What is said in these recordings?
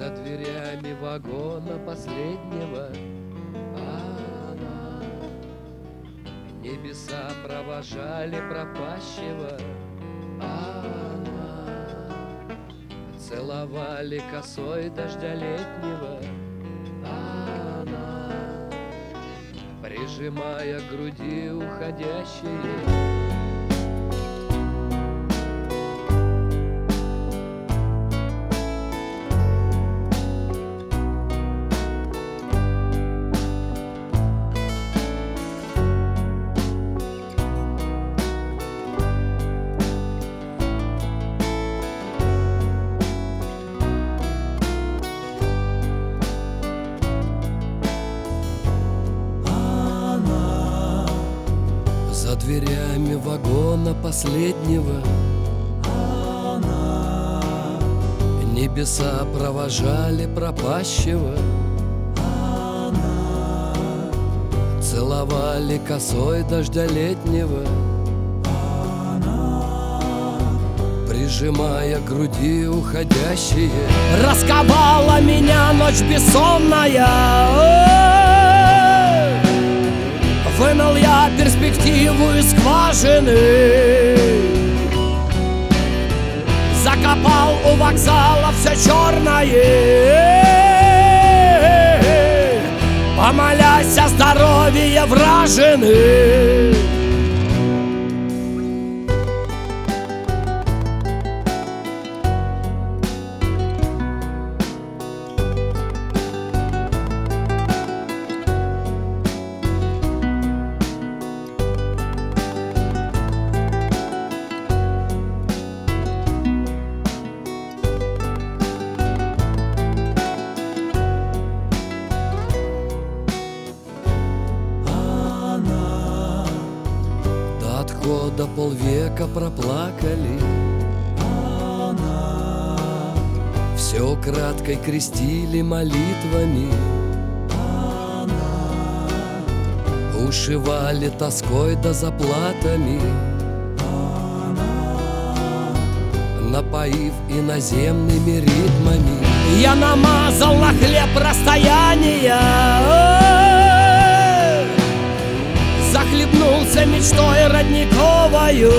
За дверями вагона последнего она. Небеса провожали пропащего она. Целовали косой дождя летнего она, прижимая к груди уходящие. За дверями вагона последнего она. Небеса провожали пропащего она. Целовали косой дождя летнего она, прижимая к груди уходящие. Расковала меня ночь бессонная, вынул я перспективу из скважины, закопал у вокзала все черное, помолясь о здоровье вражины. Отхода полвека проплакали она. Все краткой крестили молитвами она. Ушивали тоской да заплатами она, напоив иноземными ритмами. Я намазал на хлеб расстояния, захлебнулся мечтой родниковою,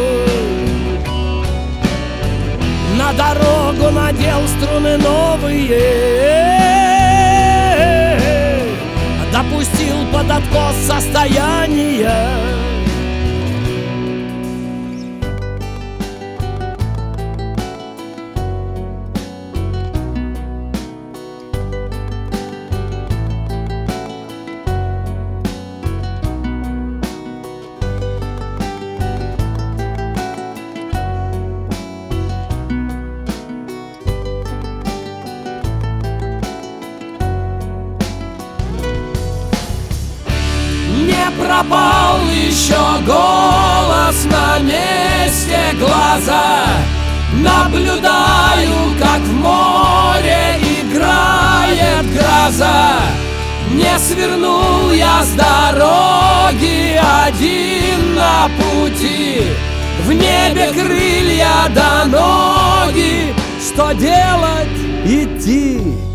на дорогу надел струны новые, допустил под откос состояния. Пропал еще голос на месте глаза. Наблюдаю, как в море играет гроза. Не свернул я с дороги один на пути. В небе крылья до ноги. Что делать? Идти.